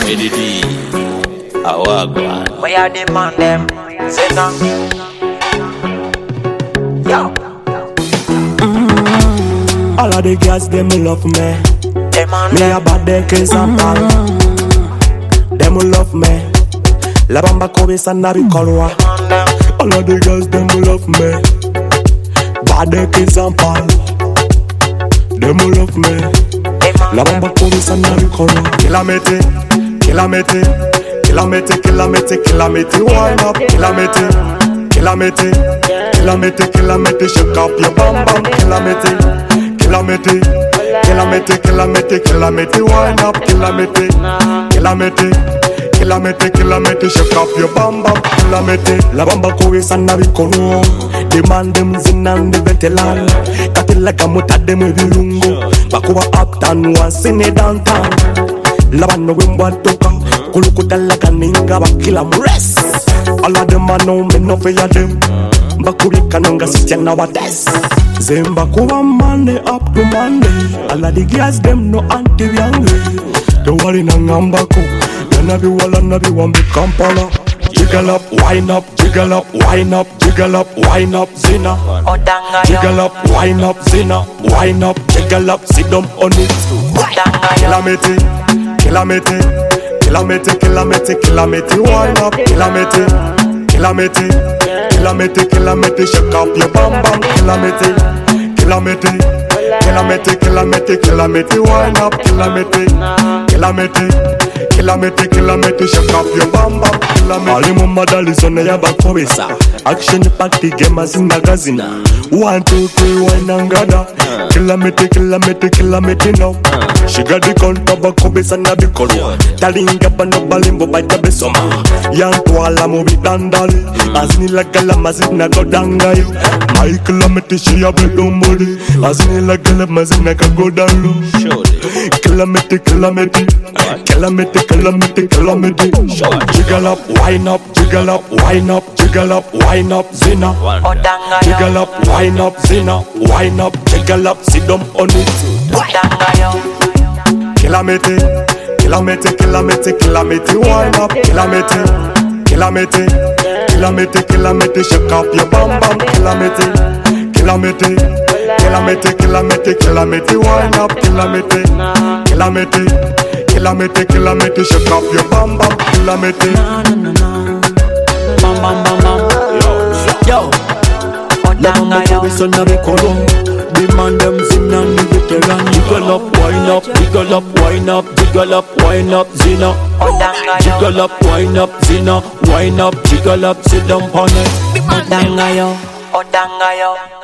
Edidi, Awagwan. We are the man them, Zena. Yo. All of the girls them love me. Me a bad day case and pal. Them love me. La bamba kobe sanabi kolwa. All of the girls them love me. Bad day case and pal. Them love me. La bamba kobe sanabi kolwa. Kilamete, kilamete, kilamete, kilamete, kilamete, wind up, kilamete, kilamete, kilamete, kilamete, shake up your bam bam, kilamete, kilamete, kilamete, kilamete, kilamete, wind up, kilamete, kilamete, kilamete, kilamete, shake up your bam bam, kilamete. La bamba kowe sana bikono, demand them zinan de veteran, katila kamuta dem virungo, bakuwa uptown once in a downtown. La banda wimba toka, kulukuta la kaninga bakila mures. All of them I know me no fear them. Bakuri kanonga sitya nowadays. Zemba kuwa Monday up to Monday. All of the girls them no anti yangle. Don't worry na ngambako. Nabi wala nabi wambi Kampala. Jiggle up, wind up, jiggle up, wind up, jiggle up, wind up, Zina. Jiggle up, wind up, Zina. Wind up, jiggle up, sit down on it. Kilamete, kilamete, kilamete, kilamete, kilamete, wind up, kilamete, kilamete, kilamete, kilamete, shake up your bam bam, kilamete, kilamete, kilamete, kilamete, kilamete, wind up, kilamete, kilamete. Kilamete, kilamete, shake up your bam bam, kilamete. Ali mama dali zone ya bakobesa. Action party gamers in magazine. 1, 2, 3, wine and gada. Kilamete, kilamete, kilamete now. She got the count of bakobesa na bikolo. Talinga pano balimbo baita besoma. Yang tuala mobi dandali. Azini la gala mazina go dangayo. My kilamete she a bedombodi. Azini la gala mazina ka go danlo. Kilamete, kilamete, kilamete, kilamete, kilamete. Jiggle up, wind up, jiggle up, wind up, jiggle up, wind up, Zina. Jiggle up, wind up, Zina. Wind up, jiggle up, sit down on it. Kilamete, kilamete, kilamete, kilamete, wind up, kilamete, kilamete, kilamete, kilamete, shake up your bam bam, kilamete, kilamete, kilamete, kilamete, kilamete, wind up, kilamete, kilamete, kilamete, kilamete, shake up your bam bam, kilamete. Bam bam bam bam. Yo. La bamba kowe sana bikono. Demand them zin and the veteran. Jiggle up, wind up, jiggle up, wind up, jiggle up, wind up, Zina. Jiggle up, wind up, Zina. Wind up, jiggle up, sit down on it. Odangayo, Odangayo.